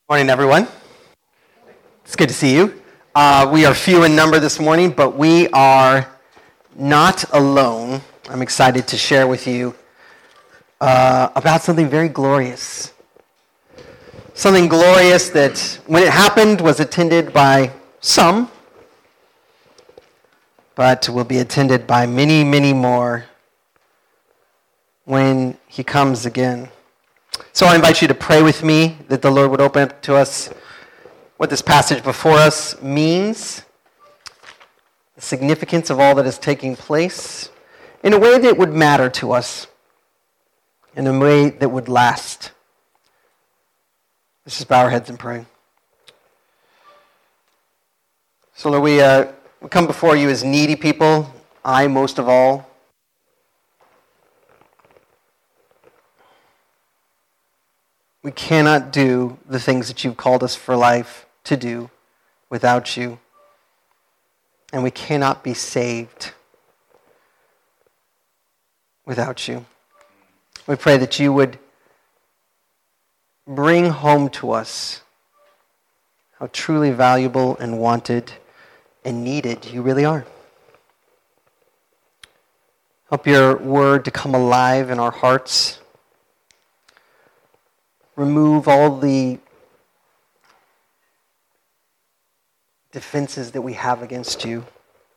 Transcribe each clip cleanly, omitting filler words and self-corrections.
Morning, everyone. It's good to see you. We are few in number this morning, but we are not alone. I'm excited to share with you about something very glorious. Something glorious that, when it happened, was attended by some, but will be attended by many, many more when he comes again. So I invite you to pray with me that the Lord would open up to us what this passage before us means, the significance of all that is taking place, in a way that would matter to us, in a way that would last. Let's just bow our heads and pray. So Lord, we come before you as needy people, I most of all. We cannot do the things that you've called us for life to do without you. And we cannot be saved without you. We pray that you would bring home to us how truly valuable and wanted and needed you really are. Help your word to come alive in our hearts. Remove all the defenses that we have against you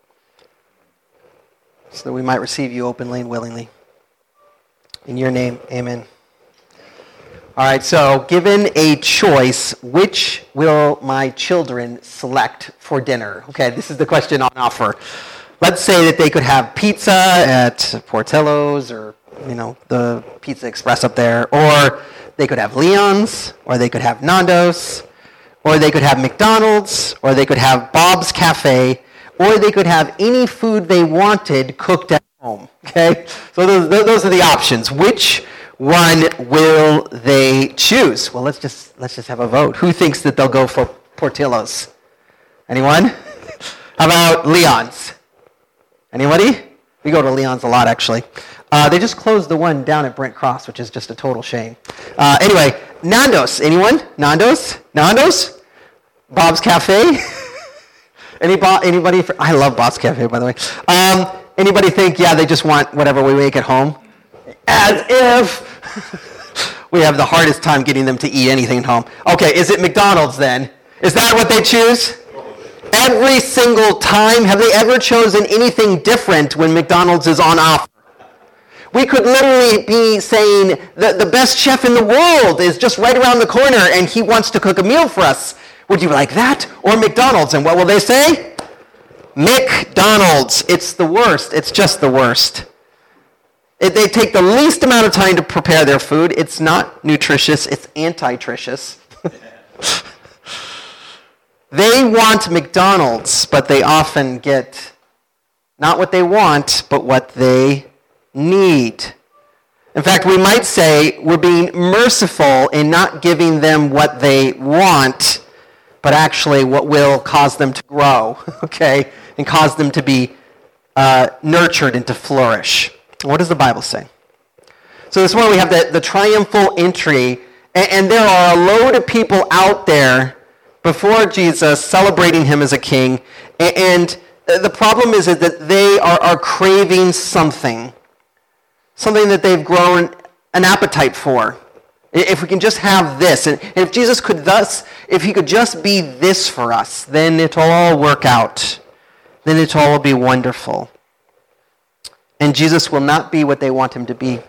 so that we might receive you openly and willingly. In your name, amen. All right, so given a choice, which will my children select for dinner? Okay, this is the question on offer. Let's say that they could have pizza at Portillo's or, the Pizza Express up there, or they could have Leon's, or they could have Nando's, or they could have McDonald's, or they could have Bob's Cafe, or they could have any food they wanted cooked at home. Okay? So those are the options. Which one will they choose? Well, let's just have a vote. Who thinks that they'll go for Portillo's? Anyone? How about Leon's? Anybody? We go to Leon's a lot, actually. They just closed the one down at Brent Cross, which is just a total shame. Anyway, Nando's. Anyone? Nando's? Bob's Cafe? Anybody? I love Bob's Cafe, by the way. Anybody think, they just want whatever we make at home? As if we have the hardest time getting them to eat anything at home. Okay, is it McDonald's then? Is that what they choose? Every single time? Have they ever chosen anything different when McDonald's is on offer? We could literally be saying that the best chef in the world is just right around the corner and he wants to cook a meal for us. Would you like that? Or McDonald's? And what will they say? McDonald's. It's the worst. It's just the worst. They take the least amount of time to prepare their food. It's not nutritious. It's anti-tritious. They want McDonald's, but they often get not what they want, but what they need. In fact, we might say we're being merciful in not giving them what they want, but actually what will cause them to grow, okay, and cause them to be nurtured and to flourish. What does the Bible say? So this morning we have the triumphal entry, and there are a load of people out there before Jesus celebrating him as a king, and the problem is that they are craving something that they've grown an appetite for. If we can just have this, and if Jesus could if he could just be this for us, then it'll all work out. Then it'll all be wonderful. And Jesus will not be what they want him to be.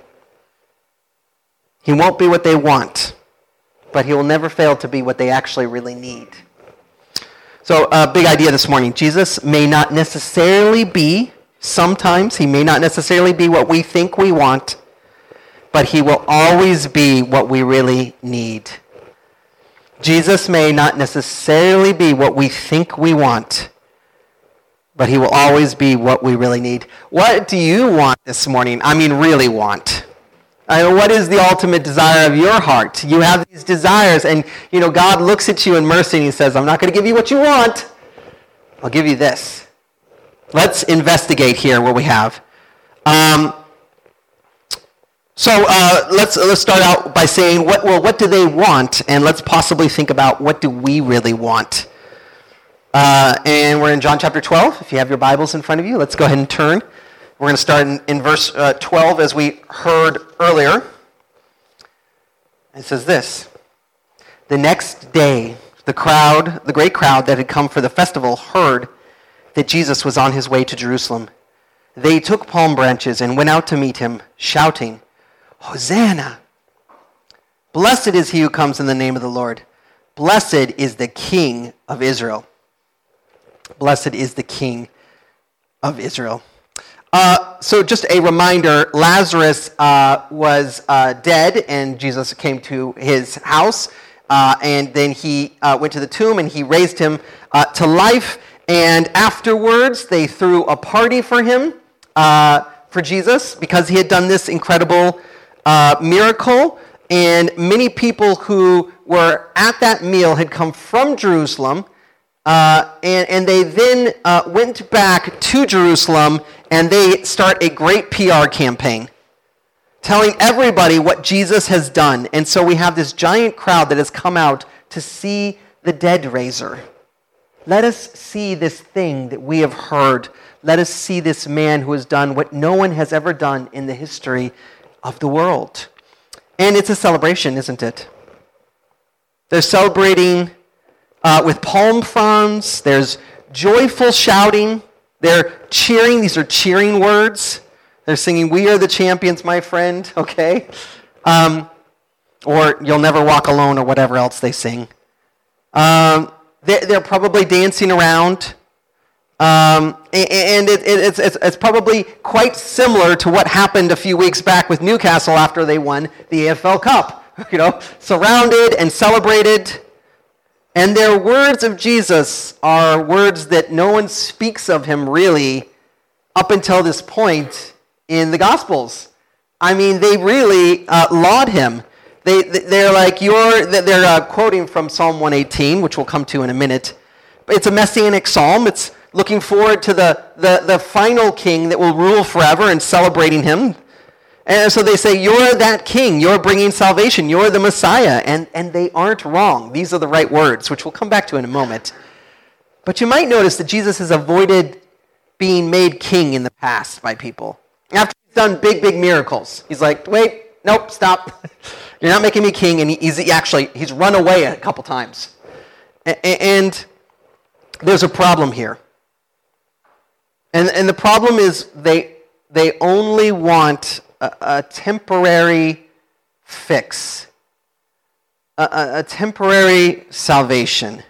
He won't be what they want, but he will never fail to be what they actually really need. So a big idea this morning. Jesus may not necessarily be, sometimes he may not necessarily be what we think we want, but he will always be what we really need. Jesus may not necessarily be what we think we want, but he will always be what we really need. What do you want this morning? I mean, really want. What is the ultimate desire of your heart? You have these desires, and God looks at you in mercy and he says, I'm not going to give you what you want. I'll give you this. Let's investigate here what we have. So let's start out by saying, what do they want? And let's possibly think about what do we really want? And we're in John chapter 12. If you have your Bibles in front of you, let's go ahead and turn. We're going to start in verse 12 as we heard earlier. It says this: "The next day, the great crowd that had come for the festival heard that Jesus was on his way to Jerusalem. They took palm branches and went out to meet him, shouting, 'Hosanna! Blessed is he who comes in the name of the Lord. Blessed is the King of Israel.'" Blessed is the King of Israel. So just a reminder, Lazarus was dead, and Jesus came to his house, and then he went to the tomb, and he raised him to life. And afterwards, they threw a party for him, for Jesus, because he had done this incredible miracle. And many people who were at that meal had come from Jerusalem, and they then went back to Jerusalem, and they start a great PR campaign telling everybody what Jesus has done. And so we have this giant crowd that has come out to see the dead raiser. Let us see this thing that we have heard. Let us see this man who has done what no one has ever done in the history of the world. And it's a celebration, isn't it? They're celebrating with palm fronds. There's joyful shouting. They're cheering. These are cheering words. They're singing, "We are the champions, my friend," okay? Or "You'll never walk alone," or whatever else they sing. They're probably dancing around. And it's probably quite similar to what happened a few weeks back with Newcastle after they won the AFL Cup. Surrounded and celebrated. And their words of Jesus are words that no one speaks of him really up until this point in the Gospels. I mean, they really laud him. They're like, they're quoting from Psalm 118, which we'll come to in a minute. It's a messianic psalm. It's looking forward to the final king that will rule forever and celebrating him. And so they say, "You're that king. You're bringing salvation. You're the Messiah." And they aren't wrong. These are the right words, which we'll come back to in a moment. But you might notice that Jesus has avoided being made king in the past by people. After he's done big, big miracles, he's like, "Wait, nope, stop. You're not making me king." And he's run away a couple times. And there's a problem here. And the problem is they only want a temporary fix, a temporary salvation.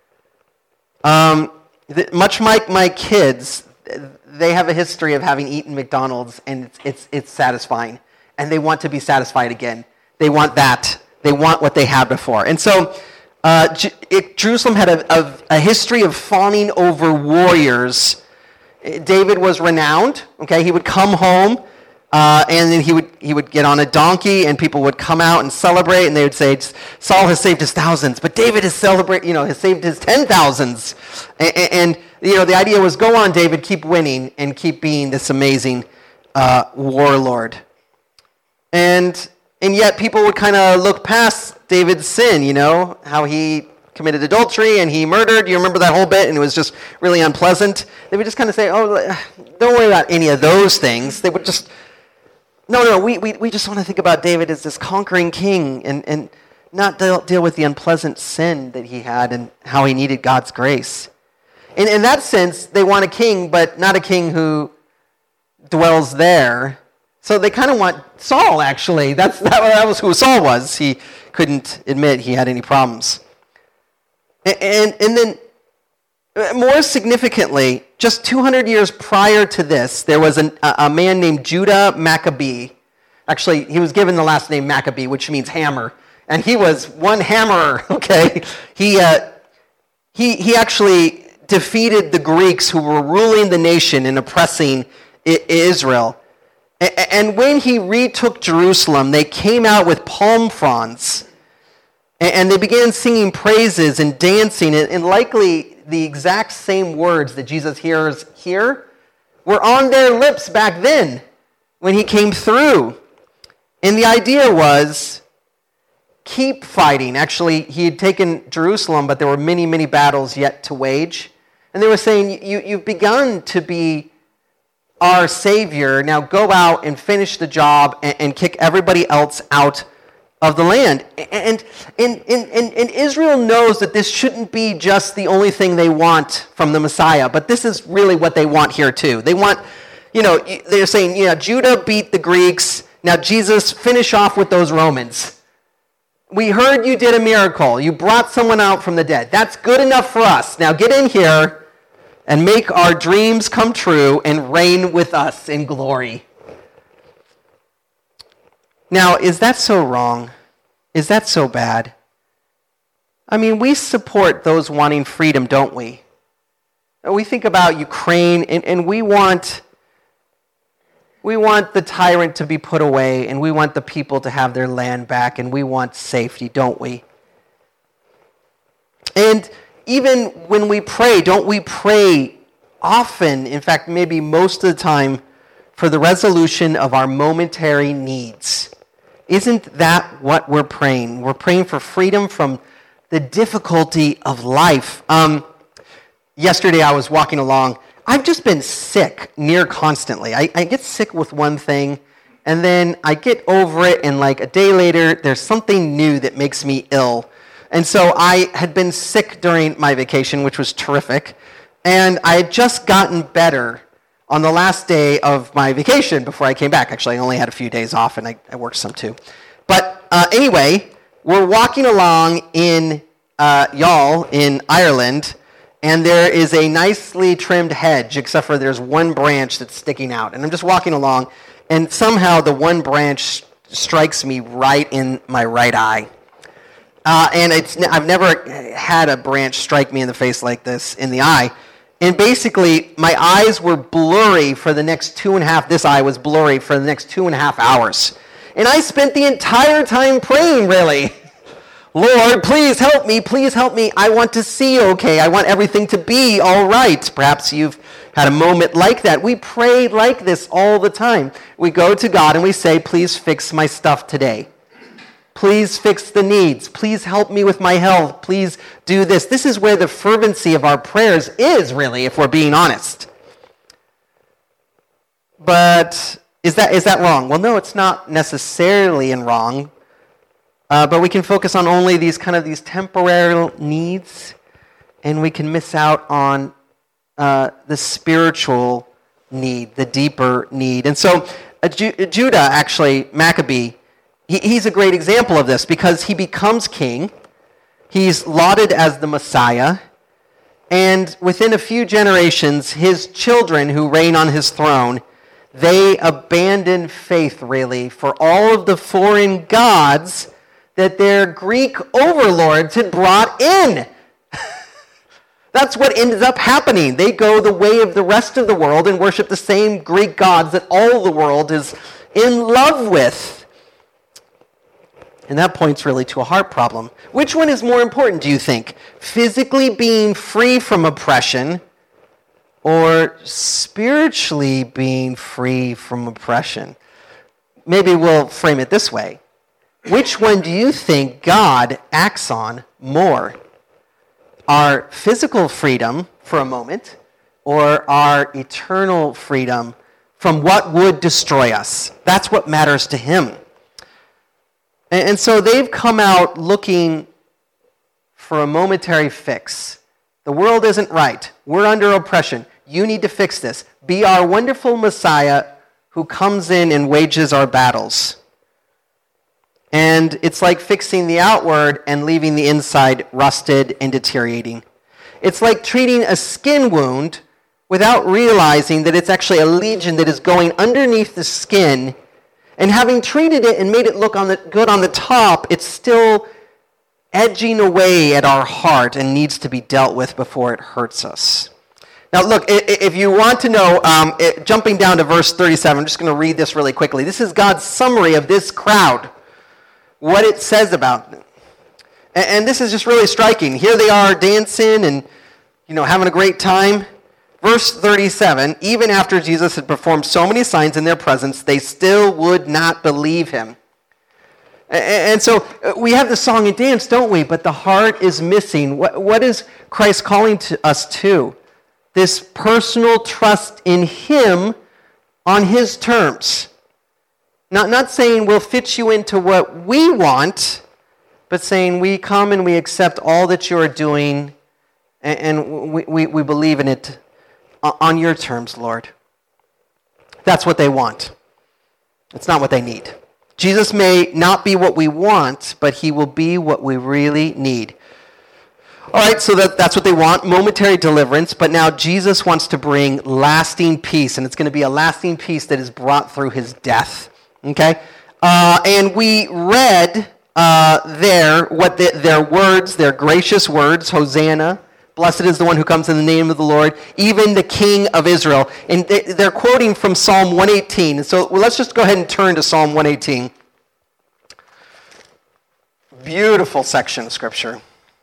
Much like my kids, they have a history of having eaten McDonald's, and it's satisfying, and they want to be satisfied again. They want that. They want what they had before. And so Jerusalem had a history of fawning over warriors. David was renowned. Okay, he would come home, and then he would get on a donkey, and people would come out and celebrate, and they would say, "Saul has saved his thousands, but David has saved his 10,000s." And the idea was, go on, David, keep winning and keep being this amazing warlord. And yet people would kind of look past David's sin, how he committed adultery and he murdered. You remember that whole bit? And it was just really unpleasant. They would just kind of say, "Oh, don't worry about any of those things." They would just, no, we just want to think about David as this conquering king and not deal with the unpleasant sin that he had and how he needed God's grace. In that sense, they want a king, but not a king who dwells there. So they kind of want Saul, actually. That was who Saul was. He couldn't admit he had any problems. And then, more significantly, just 200 years prior to this, there was a man named Judah Maccabee. Actually, he was given the last name Maccabee, which means hammer. And he was one hammerer, okay? He actually defeated the Greeks who were ruling the nation and oppressing Israel. And when he retook Jerusalem, they came out with palm fronds, and they began singing praises and dancing, and likely the exact same words that Jesus hears here were on their lips back then when he came through. And the idea was, keep fighting. Actually, he had taken Jerusalem, but there were many, many battles yet to wage. And they were saying, you've begun to be our Savior. Now go out and finish the job and kick everybody else out of the land. And Israel knows that this shouldn't be just the only thing they want from the Messiah, but this is really what they want here too. They want, they're saying, Judah beat the Greeks. Now Jesus, finish off with those Romans. We heard you did a miracle. You brought someone out from the dead. That's good enough for us. Now get in here and make our dreams come true and reign with us in glory. Now, is that so wrong? Is that so bad? I mean, we support those wanting freedom, don't we? We think about Ukraine, and we want the tyrant to be put away, and we want the people to have their land back, and we want safety, don't we? And even when we pray, don't we pray often, in fact, maybe most of the time, for the resolution of our momentary needs? Isn't that what we're praying? We're praying for freedom from the difficulty of life. Yesterday I was walking along. I've just been sick near constantly. I get sick with one thing, and then I get over it, and like a day later, there's something new that makes me ill. And so I had been sick during my vacation, which was terrific, and I had just gotten better on the last day of my vacation before I came back. Actually, I only had a few days off, and I worked some too. But anyway, we're walking along in Youghal in Ireland, and there is a nicely trimmed hedge, except for there's one branch that's sticking out. And I'm just walking along, and somehow the one branch strikes me right in my right eye. And I've never had a branch strike me in the face like this, in the eye. And basically, my eyes were blurry for the next 2.5, this eye was blurry for the next 2.5 hours. And I spent the entire time praying, really. Lord, please help me, I want to see okay, I want everything to be all right. Perhaps you've had a moment like that. We pray like this all the time. We go to God and we say, please fix my stuff today. Please fix the needs. Please help me with my health. Please do this. This is where the fervency of our prayers is, really, if we're being honest. But is that wrong? Well, no, it's not necessarily wrong. But we can focus on only these temporary needs, and we can miss out on the spiritual need, the deeper need. And so Judah, actually, Maccabee, he's a great example of this because he becomes king. He's lauded as the Messiah. And within a few generations, his children who reign on his throne, they abandon faith, really, for all of the foreign gods that their Greek overlords had brought in. That's what ends up happening. They go the way of the rest of the world and worship the same Greek gods that all the world is in love with. And that points really to a heart problem. Which one is more important, do you think? Physically being free from oppression or spiritually being free from oppression? Maybe we'll frame it this way. Which one do you think God acts on more? Our physical freedom for a moment or our eternal freedom from what would destroy us? That's what matters to him. And so they've come out looking for a momentary fix. The world isn't right. We're under oppression. You need to fix this. Be our wonderful Messiah who comes in and wages our battles. And it's like fixing the outward and leaving the inside rusted and deteriorating. It's like treating a skin wound without realizing that it's actually a legion that is going underneath the skin. And having treated it and made it look good on the top, it's still edging away at our heart and needs to be dealt with before it hurts us. Now look, if you want to know, jumping down to verse 37, I'm just going to read this really quickly. This is God's summary of this crowd, what it says about them. And this is just really striking. Here they are dancing and having a great time. Verse 37, even after Jesus had performed so many signs in their presence, they still would not believe him. And so we have the song and dance, don't we? But the heart is missing. What is Christ calling us to? This personal trust in him on his terms. Not saying we'll fit you into what we want, but saying we come and we accept all that you're doing, and we believe in it on your terms, Lord. That's what they want. It's not what they need. Jesus may not be what we want, but he will be what we really need. All right, so that's what they want, momentary deliverance, but now Jesus wants to bring lasting peace, and it's going to be a lasting peace that is brought through his death. Okay? And we read there what their words, their gracious words, Hosanna, blessed is the one who comes in the name of the Lord, even the King of Israel. And they're quoting from Psalm 118. So let's just go ahead and turn to Psalm 118. Beautiful section of Scripture.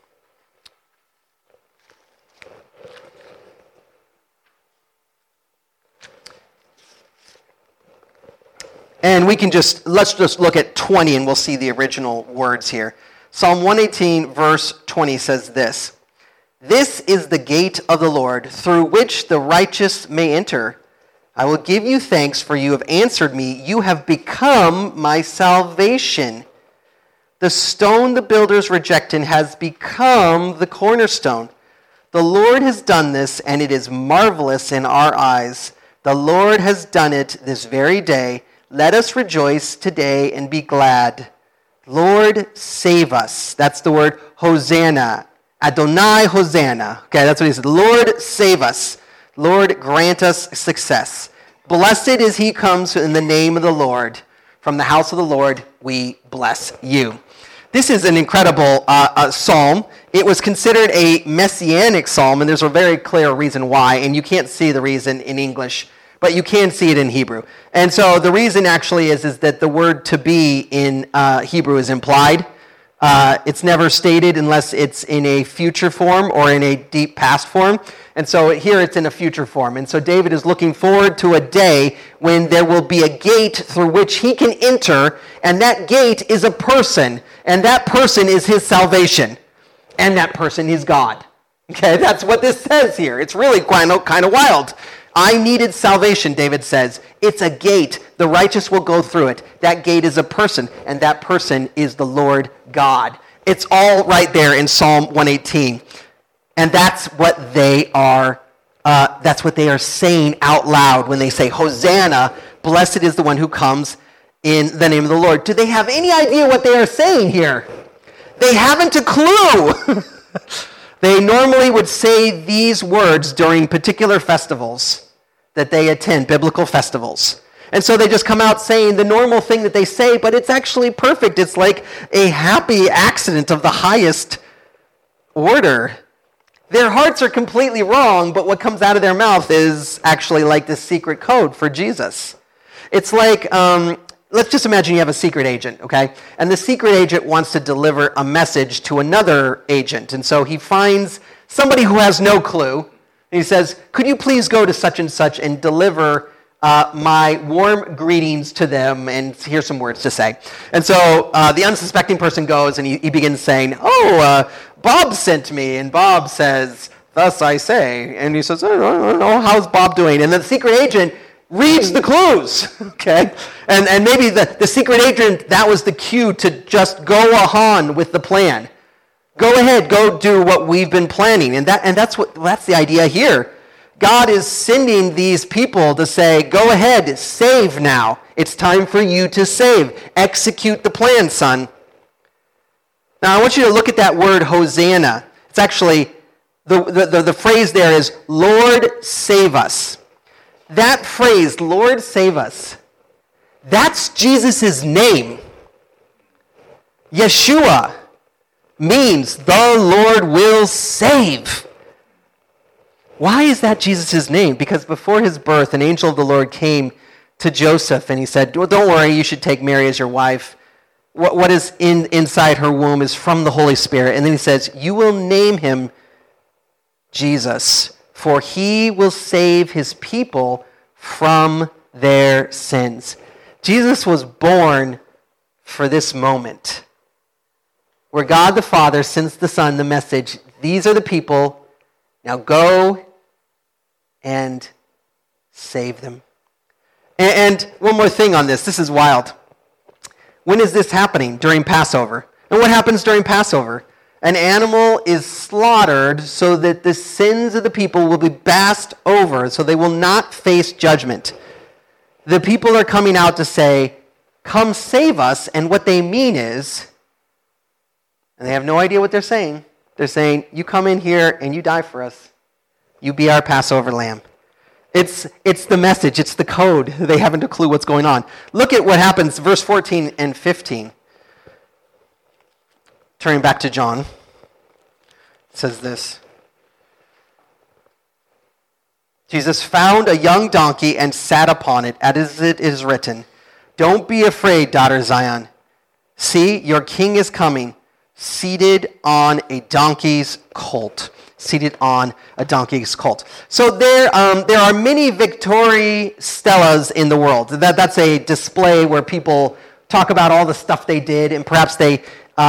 And let's just look at 20 and we'll see the original words here. Psalm 118 verse 20 says this: "This is the gate of the Lord, through which the righteous may enter. I will give you thanks, for you have answered me. You have become my salvation. The stone the builders rejected has become the cornerstone. The Lord has done this, and it is marvelous in our eyes. The Lord has done it this very day. Let us rejoice today and be glad. Lord, save us." That's the word Hosanna. Adonai Hosanna. Okay, that's what he said. Lord, save us. Lord, grant us success. Blessed is he comes in the name of the Lord. From the house of the Lord, we bless you. This is an incredible psalm. It was considered a messianic psalm, and there's a very clear reason why, and you can't see the reason in English, but you can see it in Hebrew. And so the reason actually is that the word to be in Hebrew is implied. It's never stated unless it's in a future form or in a deep past form. And so here it's in a future form. And so David is looking forward to a day when there will be a gate through which he can enter, and that gate is a person, and that person is his salvation, and that person is God. Okay, that's what this says here. It's really kind of wild. I needed salvation, David says. It's a gate. The righteous will go through it. That gate is a person, and that person is the Lord God. It's all right there in Psalm 118. And that's what they are saying out loud when they say, Hosanna, blessed is the one who comes in the name of the Lord. Do they have any idea what they are saying here? They haven't a clue. They normally would say these words during particular festivals that they attend, biblical festivals. And so they just come out saying the normal thing that they say, but it's actually perfect. It's like a happy accident of the highest order. Their hearts are completely wrong, but what comes out of their mouth is actually like the secret code for Jesus. It's like, let's just imagine you have a secret agent, okay? And the secret agent wants to deliver a message to another agent. And so he finds somebody who has no clue. And he says, could you please go to such and deliver my warm greetings to them, and here's some words to say. And so the unsuspecting person goes and he begins saying, Bob sent me. And Bob says, thus I say. And he says, I don't know, how's Bob doing? And the secret agent reads the clues, okay? And maybe the secret agent, that was the cue to just go on with the plan. Go ahead, go do what we've been planning. And that's the idea here. God is sending these people to say, go ahead, save now. It's time for you to save. Execute the plan, son. Now, I want you to look at that word, Hosanna. It's actually, the phrase there is, Lord, save us. That phrase, Lord, save us, that's Jesus' name. Yeshua means the Lord will save. Why is that Jesus' name? Because before his birth, an angel of the Lord came to Joseph and he said, well, don't worry, you should take Mary as your wife. What is inside her womb is from the Holy Spirit. And then he says, you will name him Jesus, for he will save his people from their sins. Jesus was born for this moment where God the Father sends the Son the message, these are the people, now go and save them. And one more thing on this. This is wild. When is this happening? During Passover. And what happens during Passover? An animal is slaughtered so that the sins of the people will be passed over, so they will not face judgment. The people are coming out to say, come save us, and what they mean is, and they have no idea what they're saying, they're saying, you come in here and you die for us. You be our Passover lamb. It's the message, it's the code. They haven't a clue what's going on. Look at what happens, verse 14 and 15. Turning back to John, it says this. Jesus found a young donkey and sat upon it, as it is written, don't be afraid, daughter Zion. See, your king is coming, seated on a donkey's colt. Seated on a donkey's colt. So there are many Victory Stellas in the world. That's a display where people talk about all the stuff they did, and perhaps they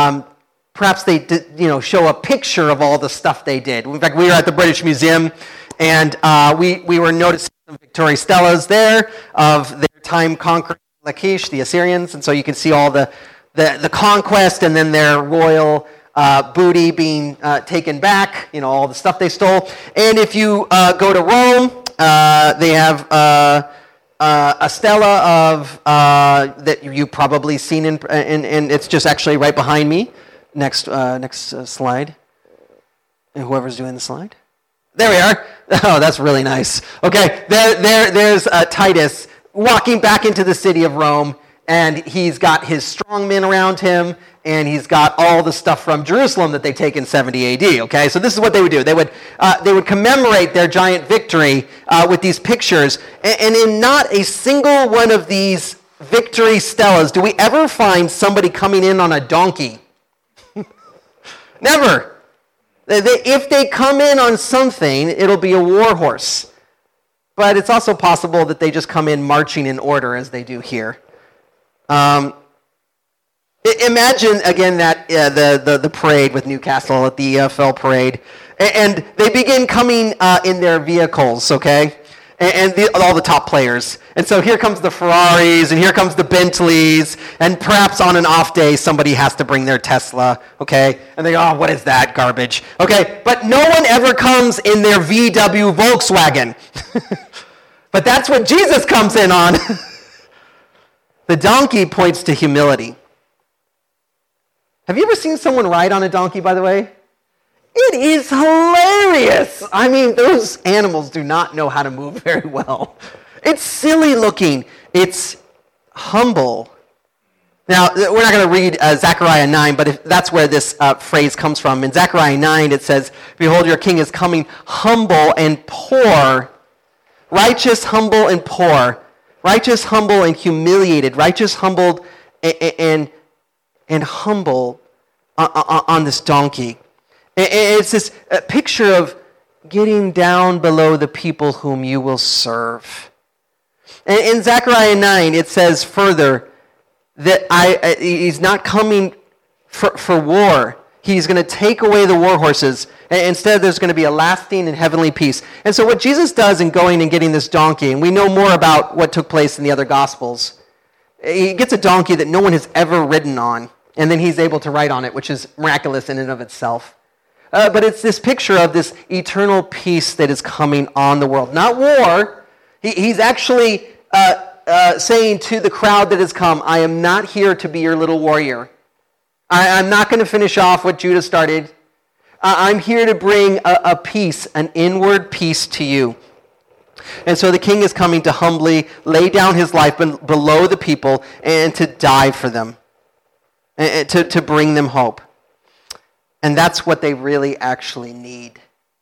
show a picture of all the stuff they did. In fact, we were at the British Museum, and we were noticing some Victory Stellas there of their time conquering Lachish, the Assyrians, and so you can see all the conquest and then their royal booty being taken back, all the stuff they stole. And if you go to Rome, they have a stela of that you've probably seen, and it's just actually right behind me. Next slide. And whoever's doing the slide. There we are. Oh, that's really nice. Okay, there's Titus walking back into the city of Rome, and he's got his strong men around him, and he's got all the stuff from Jerusalem that they take in 70 AD, okay? So this is what they would do. They would commemorate their giant victory with these pictures, and in not a single one of these Victory Stellas do we ever find somebody coming in on a donkey. Never. If they come in on something, it'll be a war horse. But it's also possible that they just come in marching in order as they do here. Imagine, again, that the parade with Newcastle at the EFL parade. And they begin coming in their vehicles, okay? And all the top players. And so here comes the Ferraris, and here comes the Bentleys, and perhaps on an off day, somebody has to bring their Tesla, okay? And they go, oh, what is that garbage? Okay, but no one ever comes in their VW Volkswagen. But that's what Jesus comes in on. The donkey points to humility. Have you ever seen someone ride on a donkey, by the way? It is hilarious. I mean, those animals do not know how to move very well. It's silly looking. It's humble. Now, we're not going to read Zechariah 9, but that's where this phrase comes from. In Zechariah 9, it says, behold, your king is coming humble and poor. Righteous, humble, and poor. Righteous, humble, and humiliated. Righteous, humbled, and humble on this donkey. It's this picture of getting down below the people whom you will serve. In Zechariah 9, it says further that he's not coming for war. He's going to take away the war horses. Instead, there's going to be a lasting and heavenly peace. And so what Jesus does in going and getting this donkey, and we know more about what took place in the other Gospels, he gets a donkey that no one has ever ridden on, and then he's able to ride on it, which is miraculous in and of itself. But it's this picture of this eternal peace that is coming on the world. Not war. He's actually saying to the crowd that has come, I am not here to be your little warrior. I'm not going to finish off what Judah started. I'm here to bring a peace, an inward peace to you. And so the king is coming to humbly lay down his life below the people and to die for them, and to bring them hope. And that's what they really actually need.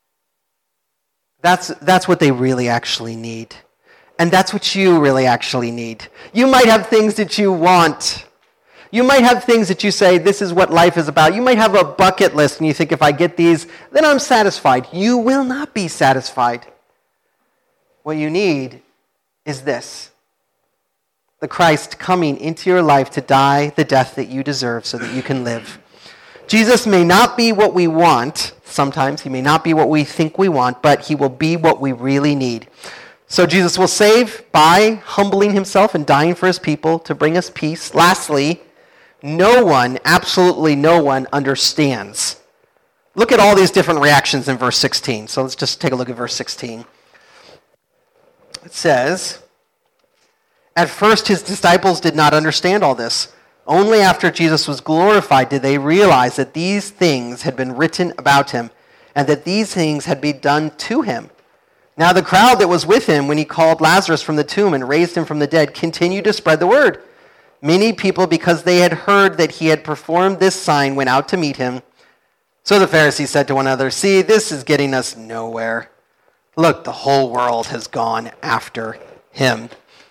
That's what they really actually need. And that's what you really actually need. You might have things that you want. You might have things that you say, this is what life is about. You might have a bucket list and you think, if I get these, then I'm satisfied. You will not be satisfied. What you need is this. the Christ coming into your life to die the death that you deserve so that you can live. Jesus may not be what we want. Sometimes he may not be what we think we want, but he will be what we really need. So Jesus will save by humbling himself and dying for his people to bring us peace. Lastly, no one, absolutely no one, understands. Look at all these different reactions in verse 16. So let's just take a look at verse 16. It says, "At first his disciples did not understand all this. Only after Jesus was glorified did they realize that these things had been written about him and that these things had been done to him. Now the crowd that was with him when he called Lazarus from the tomb and raised him from the dead continued to spread the word. Many people, because they had heard that he had performed this sign, went out to meet him. So the Pharisees said to one another, 'See, this is getting us nowhere. Look, the whole world has gone after him.'"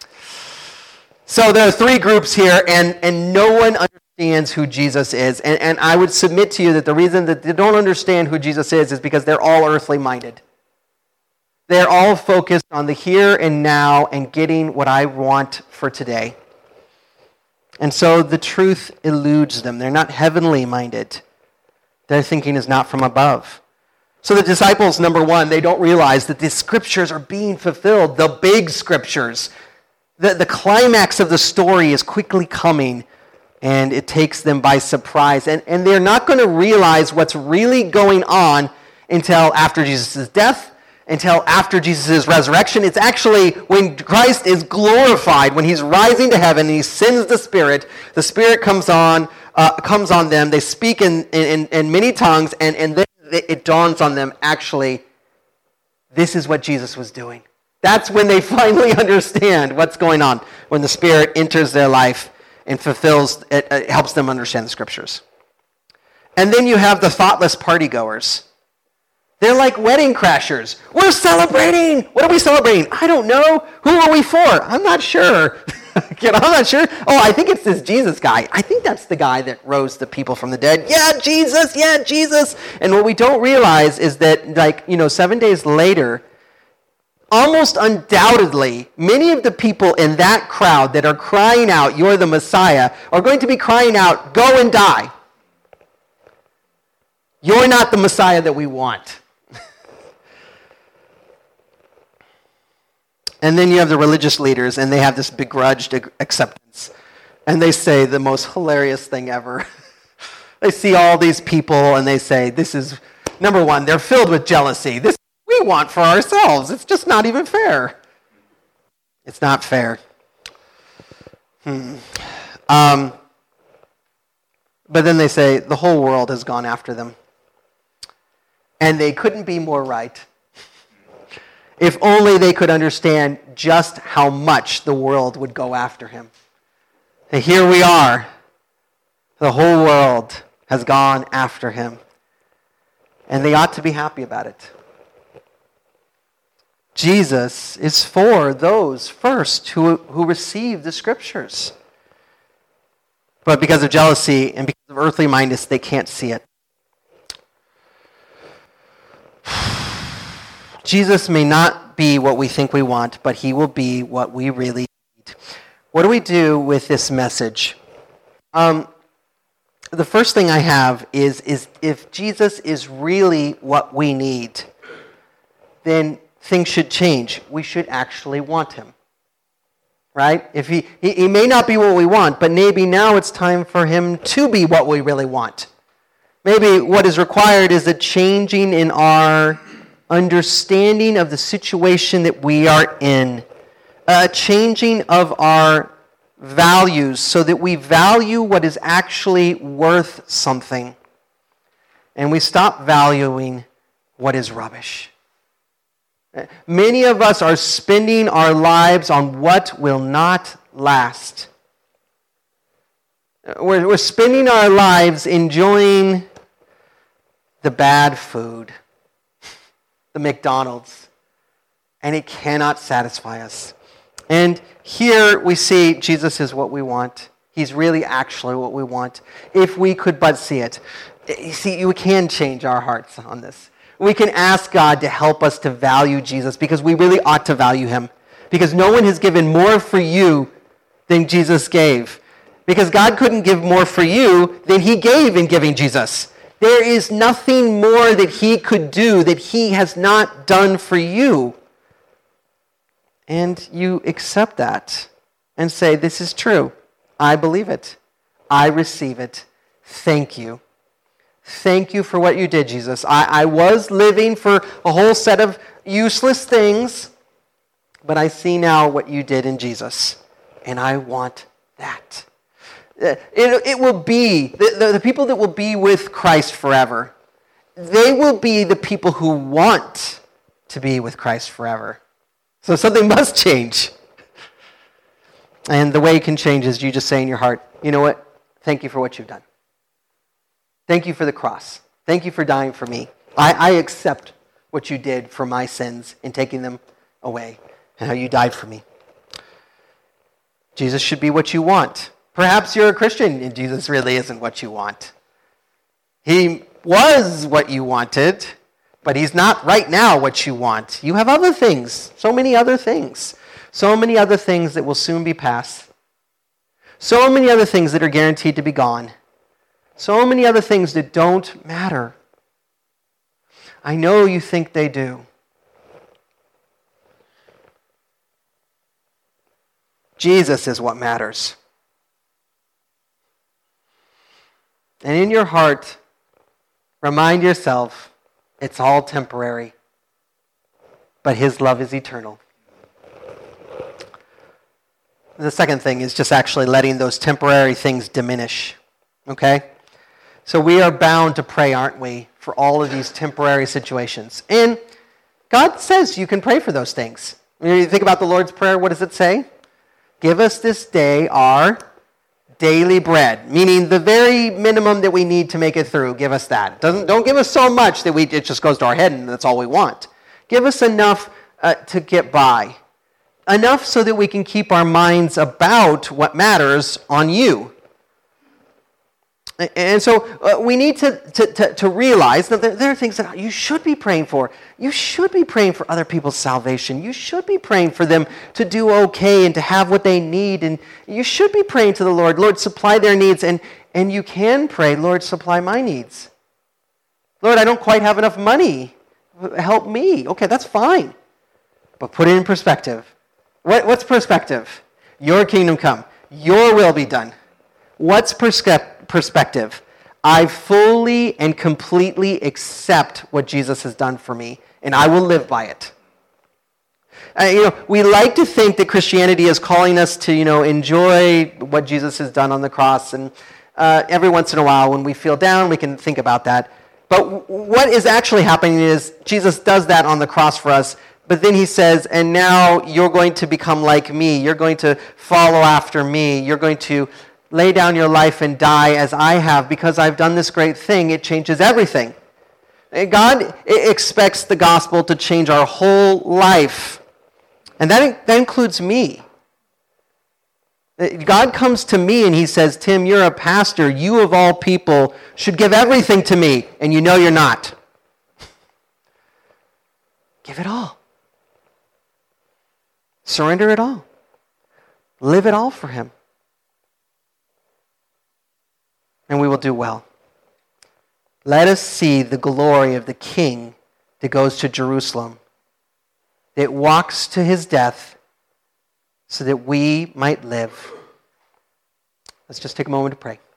So there are three groups here, and no one understands who Jesus is. And I would submit to you that the reason that they don't understand who Jesus is because they're all earthly minded. They're all focused on the here and now and getting what I want for today. And so the truth eludes them. They're not heavenly minded. Their thinking is not from above. So the disciples, number one, they don't realize that the scriptures are being fulfilled. The big scriptures. The climax of the story is quickly coming, and it takes them by surprise. And they're not going to realize what's really going on until after Jesus' death, until after Jesus' resurrection. It's actually when Christ is glorified, when he's rising to heaven and he sends the Spirit comes on them. They speak in many tongues, and then it dawns on them, actually, this is what Jesus was doing. That's when they finally understand what's going on, when the Spirit enters their life and fulfills, it helps them understand the Scriptures. And then you have the thoughtless partygoers. They're like wedding crashers. We're celebrating. What are we celebrating? I don't know. Who are we for? I'm not sure. I'm not sure. Oh, I think it's this Jesus guy. I think that's the guy that rose the people from the dead. Yeah, Jesus. Yeah, Jesus. And what we don't realize is that, 7 days later, almost undoubtedly, many of the people in that crowd that are crying out, "You're the Messiah," are going to be crying out, "Go and die. You're not the Messiah that we want." And then you have the religious leaders, and they have this begrudged acceptance. And they say the most hilarious thing ever. They see all these people, and they say, this is, number one, they're filled with jealousy. This we want for ourselves. It's just not even fair. It's not fair. But then they say, the whole world has gone after them. And they couldn't be more right. If only they could understand just how much the world would go after him. And here we are. The whole world has gone after him. And they ought to be happy about it. Jesus is for those first who receive the Scriptures. But because of jealousy and because of earthly mindedness, they can't see it. Jesus may not be what we think we want, but he will be what we really need. What do we do with this message? The first thing I have is if Jesus is really what we need, then things should change. We should actually want him. Right? If he may not be what we want, but maybe now it's time for him to be what we really want. Maybe what is required is a changing in our understanding of the situation that we are in, a changing of our values so that we value what is actually worth something, and we stop valuing what is rubbish. Many of us are spending our lives on what will not last. We're spending our lives enjoying the bad food, the McDonald's, and it cannot satisfy us. And here we see Jesus is what we want. He's really actually what we want, if we could but see it. You see, we can change our hearts on this. We can ask God to help us to value Jesus because we really ought to value him. Because no one has given more for you than Jesus gave. Because God couldn't give more for you than he gave in giving Jesus. There is nothing more that he could do that he has not done for you. And you accept that and say, this is true. I believe it. I receive it. Thank you. Thank you for what you did, Jesus. I was living for a whole set of useless things, but I see now what you did in Jesus, and I want that. It will be, the people that will be with Christ forever, they will be the people who want to be with Christ forever. So something must change. And the way it can change is you just say in your heart, you know what? Thank you for what you've done. Thank you for the cross. Thank you for dying for me. I accept what you did for my sins in taking them away and how you died for me. Jesus should be what you want. Perhaps you're a Christian and Jesus really isn't what you want. He was what you wanted, but he's not right now what you want. You have other things, so many other things. So many other things that will soon be past. So many other things that are guaranteed to be gone. So many other things that don't matter. I know you think they do. Jesus is what matters. And in your heart, remind yourself, it's all temporary, but his love is eternal. The second thing is just actually letting those temporary things diminish. Okay? So we are bound to pray, aren't we, for all of these temporary situations. And God says you can pray for those things. When you think about the Lord's Prayer, what does it say? Give us this day our daily bread, meaning the very minimum that we need to make it through. Give us that. Don't give us so much that it just goes to our head and that's all we want. Give us enough to get by. Enough so that we can keep our minds about what matters on you. And so we need to realize that there are things that you should be praying for. You should be praying for other people's salvation. You should be praying for them to do okay and to have what they need. And you should be praying to the Lord, Lord, supply their needs. And you can pray, Lord, supply my needs. Lord, I don't quite have enough money. Help me. Okay, that's fine. But put it in perspective. What's perspective? Your kingdom come. Your will be done. What's perspective? I fully and completely accept what Jesus has done for me, and I will live by it. We like to think that Christianity is calling us to, enjoy what Jesus has done on the cross, and every once in a while when we feel down, we can think about that. But what is actually happening is Jesus does that on the cross for us, but then he says, and now you're going to become like me. You're going to follow after me. You're going to lay down your life and die as I have because I've done this great thing. It changes everything. God expects the gospel to change our whole life. And that includes me. God comes to me and he says, Tim, you're a pastor. You of all people should give everything to me. And you know you're not. Give it all. Surrender it all. Live it all for him. And we will do well. Let us see the glory of the King that goes to Jerusalem, that walks to his death so that we might live. Let's just take a moment to pray.